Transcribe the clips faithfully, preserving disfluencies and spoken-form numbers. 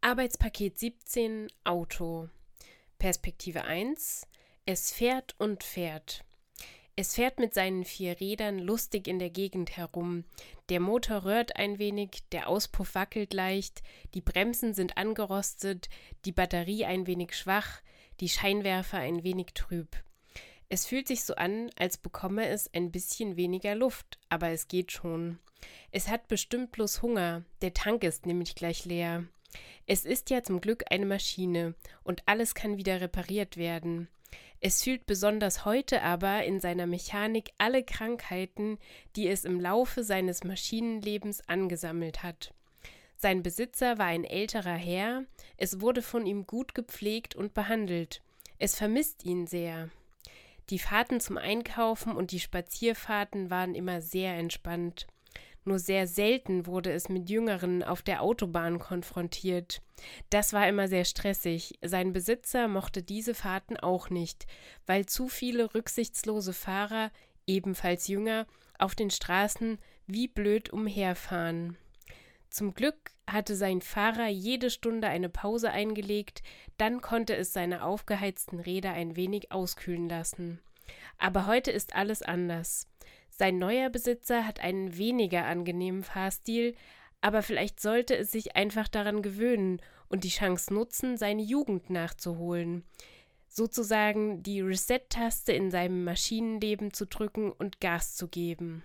Arbeitspaket siebzehn Auto. Perspektive eins. Es fährt und fährt. Es fährt mit seinen vier Rädern lustig in der Gegend herum. Der Motor röhrt ein wenig, der Auspuff wackelt leicht, die Bremsen sind angerostet, die Batterie ein wenig schwach, die Scheinwerfer ein wenig trüb. Es fühlt sich so an, als bekomme es ein bisschen weniger Luft, aber es geht schon. Es hat bestimmt bloß Hunger, der Tank ist nämlich gleich leer. Es ist ja zum Glück eine Maschine und alles kann wieder repariert werden. Es fühlt besonders heute aber in seiner Mechanik alle Krankheiten, die es im Laufe seines Maschinenlebens angesammelt hat. Sein Besitzer war ein älterer Herr, es wurde von ihm gut gepflegt und behandelt. Es vermisst ihn sehr. Die Fahrten zum Einkaufen und die Spazierfahrten waren immer sehr entspannt. Nur sehr selten wurde es mit Jüngeren auf der Autobahn konfrontiert. Das war immer sehr stressig. Sein Besitzer mochte diese Fahrten auch nicht, weil zu viele rücksichtslose Fahrer, ebenfalls Jünger, auf den Straßen wie blöd umherfahren. Zum Glück hatte sein Fahrer jede Stunde eine Pause eingelegt, dann konnte es seine aufgeheizten Räder ein wenig auskühlen lassen. Aber heute ist alles anders. Sein neuer Besitzer hat einen weniger angenehmen Fahrstil, aber vielleicht sollte es sich einfach daran gewöhnen und die Chance nutzen, seine Jugend nachzuholen. Sozusagen die Reset-Taste in seinem Maschinenleben zu drücken und Gas zu geben.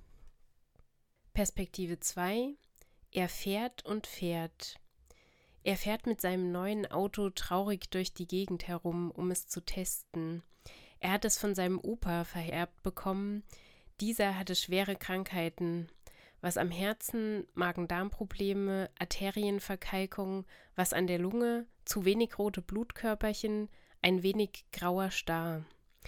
Perspektive zwei. Er fährt und fährt. Er fährt mit seinem neuen Auto traurig durch die Gegend herum, um es zu testen. Er hat es von seinem Opa vererbt bekommen. Dieser hatte schwere Krankheiten, was am Herzen, Magen-Darm-Probleme, Arterienverkalkung, was an der Lunge, zu wenig rote Blutkörperchen, ein wenig grauer Star.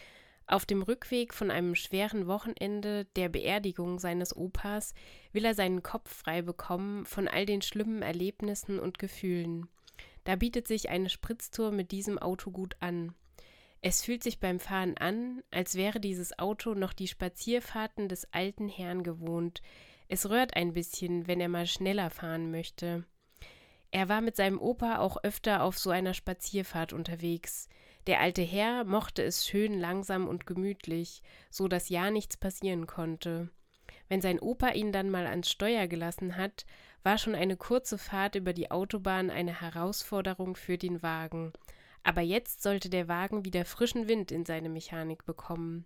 Auf dem Rückweg von einem schweren Wochenende der Beerdigung seines Opas will er seinen Kopf frei bekommen von all den schlimmen Erlebnissen und Gefühlen. Da bietet sich eine Spritztour mit diesem Auto gut an. Es fühlt sich beim Fahren an, als wäre dieses Auto noch die Spazierfahrten des alten Herrn gewohnt. Es rührt ein bisschen, wenn er mal schneller fahren möchte. Er war mit seinem Opa auch öfter auf so einer Spazierfahrt unterwegs. Der alte Herr mochte es schön langsam und gemütlich, so dass ja nichts passieren konnte. Wenn sein Opa ihn dann mal ans Steuer gelassen hat, war schon eine kurze Fahrt über die Autobahn eine Herausforderung für den Wagen. Aber jetzt sollte der Wagen wieder frischen Wind in seine Mechanik bekommen.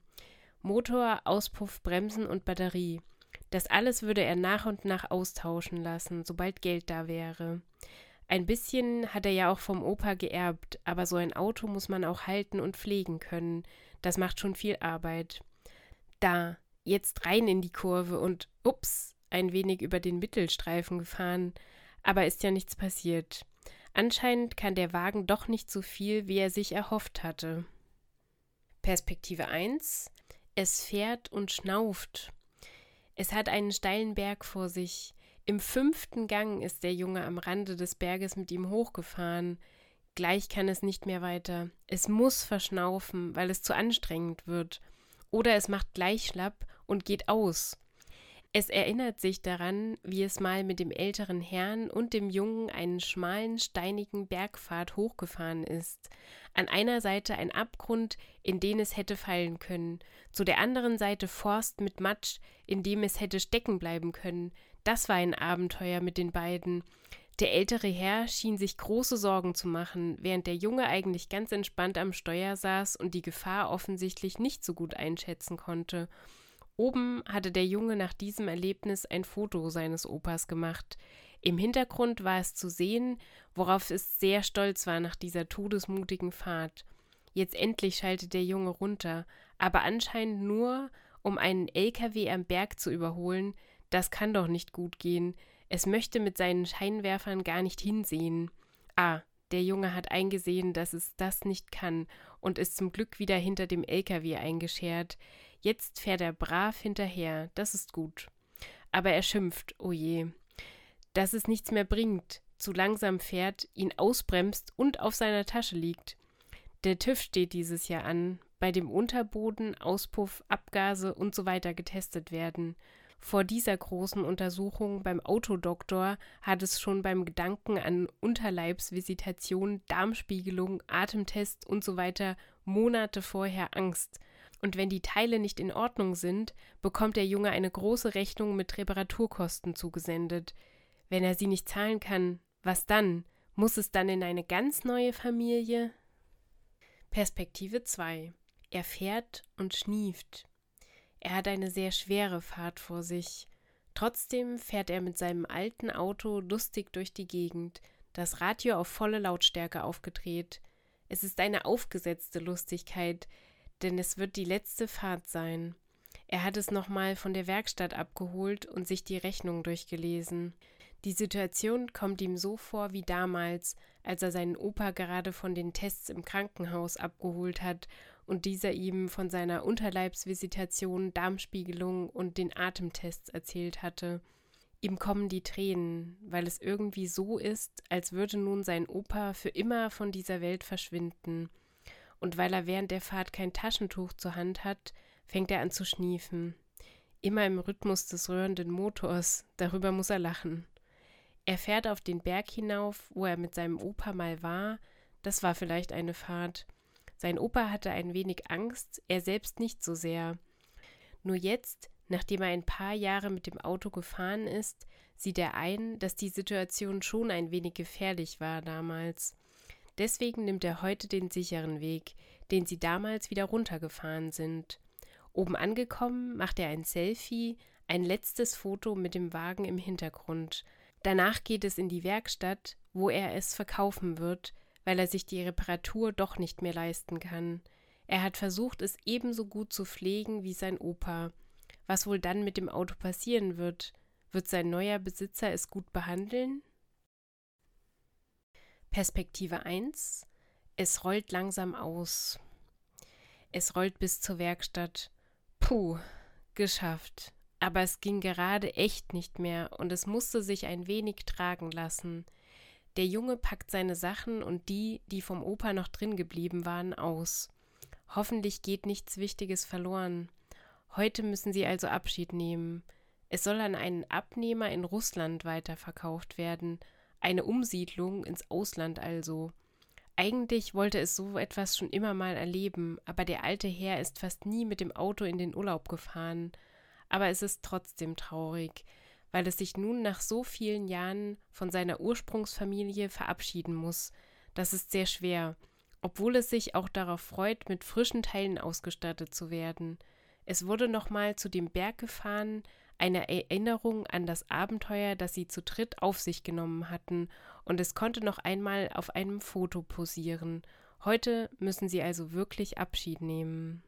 Motor, Auspuff, Bremsen und Batterie. Das alles würde er nach und nach austauschen lassen, sobald Geld da wäre. Ein bisschen hat er ja auch vom Opa geerbt, aber so ein Auto muss man auch halten und pflegen können. Das macht schon viel Arbeit. Da, jetzt rein in die Kurve und ups, ein wenig über den Mittelstreifen gefahren. Aber ist ja nichts passiert. Anscheinend kann der Wagen doch nicht so viel, wie er sich erhofft hatte. Perspektive eins. Es fährt und schnauft. Es hat einen steilen Berg vor sich. Im fünften Gang ist der Junge am Rande des Berges mit ihm hochgefahren. Gleich kann es nicht mehr weiter. Es muss verschnaufen, weil es zu anstrengend wird. Oder es macht gleich schlapp und geht aus. Es erinnert sich daran, wie es mal mit dem älteren Herrn und dem Jungen einen schmalen, steinigen Bergpfad hochgefahren ist. An einer Seite ein Abgrund, in den es hätte fallen können, zu der anderen Seite Forst mit Matsch, in dem es hätte stecken bleiben können. Das war ein Abenteuer mit den beiden. Der ältere Herr schien sich große Sorgen zu machen, während der Junge eigentlich ganz entspannt am Steuer saß und die Gefahr offensichtlich nicht so gut einschätzen konnte. Oben hatte der Junge nach diesem Erlebnis ein Foto seines Opas gemacht. Im Hintergrund war es zu sehen, worauf es sehr stolz war nach dieser todesmutigen Fahrt. Jetzt endlich schaltet der Junge runter, aber anscheinend nur, um einen L K W am Berg zu überholen. Das kann doch nicht gut gehen. Es möchte mit seinen Scheinwerfern gar nicht hinsehen. Ah, der Junge hat eingesehen, dass es das nicht kann und ist zum Glück wieder hinter dem L K W eingeschert. Jetzt fährt er brav hinterher, das ist gut. Aber er schimpft, oh je, dass es nichts mehr bringt, zu langsam fährt, ihn ausbremst und auf seiner Tasche liegt. Der TÜV steht dieses Jahr an, bei dem Unterboden, Auspuff, Abgase und so weiter getestet werden. Vor dieser großen Untersuchung beim Autodoktor hat es schon beim Gedanken an Unterleibsvisitation, Darmspiegelung, Atemtest und so weiter Monate vorher Angst. Und wenn die Teile nicht in Ordnung sind, bekommt der Junge eine große Rechnung mit Reparaturkosten zugesendet. Wenn er sie nicht zahlen kann, was dann? Muss es dann in eine ganz neue Familie? Perspektive zwei. Er fährt und schnieft. Er hat eine sehr schwere Fahrt vor sich. Trotzdem fährt er mit seinem alten Auto lustig durch die Gegend, das Radio auf volle Lautstärke aufgedreht. Es ist eine aufgesetzte Lustigkeit, denn es wird die letzte Fahrt sein. Er hat es nochmal von der Werkstatt abgeholt und sich die Rechnung durchgelesen. Die Situation kommt ihm so vor wie damals, als er seinen Opa gerade von den Tests im Krankenhaus abgeholt hat und dieser ihm von seiner Unterleibsvisitation, Darmspiegelung und den Atemtests erzählt hatte. Ihm kommen die Tränen, weil es irgendwie so ist, als würde nun sein Opa für immer von dieser Welt verschwinden. Und weil er während der Fahrt kein Taschentuch zur Hand hat, fängt er an zu schniefen. Immer im Rhythmus des rührenden Motors, darüber muss er lachen. Er fährt auf den Berg hinauf, wo er mit seinem Opa mal war. Das war vielleicht eine Fahrt. Sein Opa hatte ein wenig Angst, er selbst nicht so sehr. Nur jetzt, nachdem er ein paar Jahre mit dem Auto gefahren ist, sieht er ein, dass die Situation schon ein wenig gefährlich war damals. Deswegen nimmt er heute den sicheren Weg, den sie damals wieder runtergefahren sind. Oben angekommen, macht er ein Selfie, ein letztes Foto mit dem Wagen im Hintergrund. Danach geht es in die Werkstatt, wo er es verkaufen wird, weil er sich die Reparatur doch nicht mehr leisten kann. Er hat versucht, es ebenso gut zu pflegen wie sein Opa. Was wohl dann mit dem Auto passieren wird? Wird sein neuer Besitzer es gut behandeln? Perspektive eins. Es rollt langsam aus. Es rollt bis zur Werkstatt. Puh, geschafft. Aber es ging gerade echt nicht mehr und es musste sich ein wenig tragen lassen. Der Junge packt seine Sachen und die, die vom Opa noch drin geblieben waren, aus. Hoffentlich geht nichts Wichtiges verloren. Heute müssen sie also Abschied nehmen. Es soll an einen Abnehmer in Russland weiterverkauft werden. Eine Umsiedlung ins Ausland also. Eigentlich wollte es so etwas schon immer mal erleben, aber der alte Herr ist fast nie mit dem Auto in den Urlaub gefahren. Aber es ist trotzdem traurig, weil es sich nun nach so vielen Jahren von seiner Ursprungsfamilie verabschieden muss. Das ist sehr schwer, obwohl es sich auch darauf freut, mit frischen Teilen ausgestattet zu werden. Es wurde nochmal zu dem Berg gefahren, eine Erinnerung an das Abenteuer, das sie zu dritt auf sich genommen hatten, und es konnte noch einmal auf einem Foto posieren. Heute müssen sie also wirklich Abschied nehmen.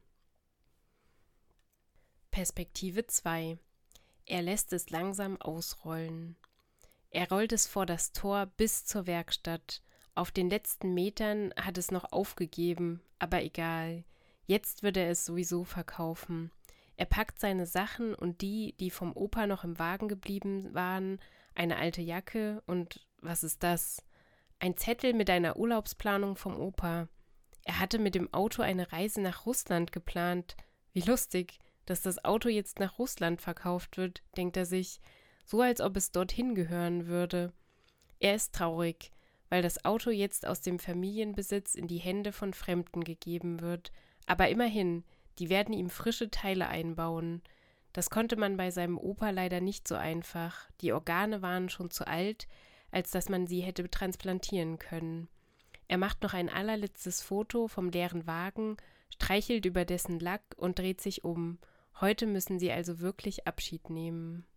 Perspektive zwei. Er lässt es langsam ausrollen. Er rollt es vor das Tor bis zur Werkstatt. Auf den letzten Metern hat es noch aufgegeben, aber egal. Jetzt wird er es sowieso verkaufen. Er packt seine Sachen und die, die vom Opa noch im Wagen geblieben waren, eine alte Jacke und was ist das? Ein Zettel mit einer Urlaubsplanung vom Opa. Er hatte mit dem Auto eine Reise nach Russland geplant. Wie lustig, dass das Auto jetzt nach Russland verkauft wird, denkt er sich, so als ob es dorthin gehören würde. Er ist traurig, weil das Auto jetzt aus dem Familienbesitz in die Hände von Fremden gegeben wird, aber immerhin, die werden ihm frische Teile einbauen. Das konnte man bei seinem Opa leider nicht so einfach, die Organe waren schon zu alt, als dass man sie hätte transplantieren können. Er macht noch ein allerletztes Foto vom leeren Wagen, streichelt über dessen Lack und dreht sich um. Heute müssen sie also wirklich Abschied nehmen.